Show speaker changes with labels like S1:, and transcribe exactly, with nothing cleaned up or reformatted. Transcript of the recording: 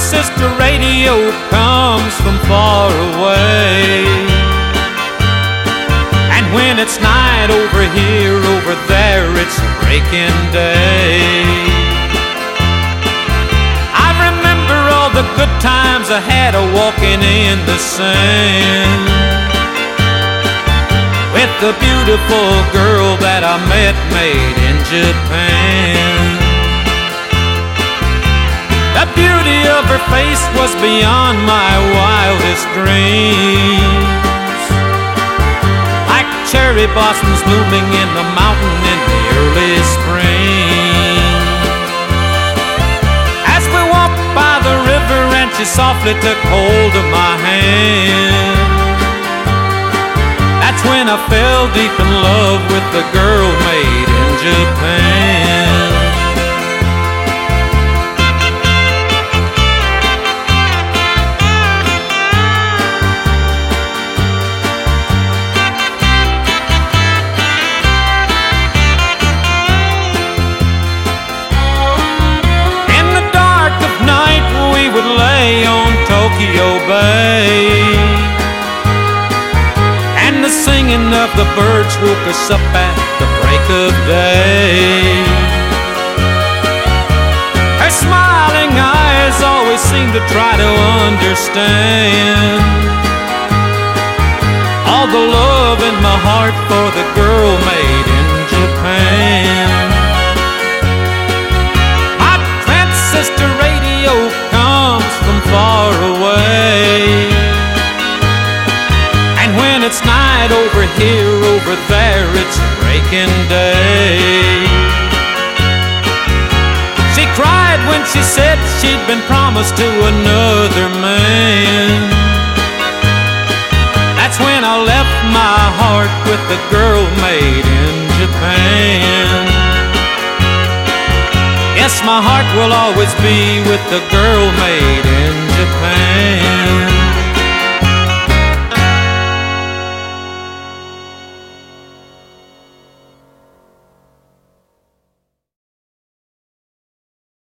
S1: transistor radio comes from far away. And when it's night over here, over there, it's breaking day. I remember all the good times I had a walking in the sand with the beautiful girl that I met made in Japan. The beauty of her face was beyond my wildest dreams, like cherry blossoms blooming in the mountain in the early spring. As we walked by the river and she softly took hold of my hand, that's when I fell deep in love with the girl made in Japan. On Tokyo Bay, and the singing of the birds woke us up at the break of day. Her smiling eyes always seemed to try to understand all the love in my heart for the girl made in Japan. My transistor radio comes from far away, and when it's night over here, over there, it's breaking day. She cried when she said she'd been promised to another man. That's when I left my heart with the girl made in Japan. Yes, my heart will always be with the girl made in Japan.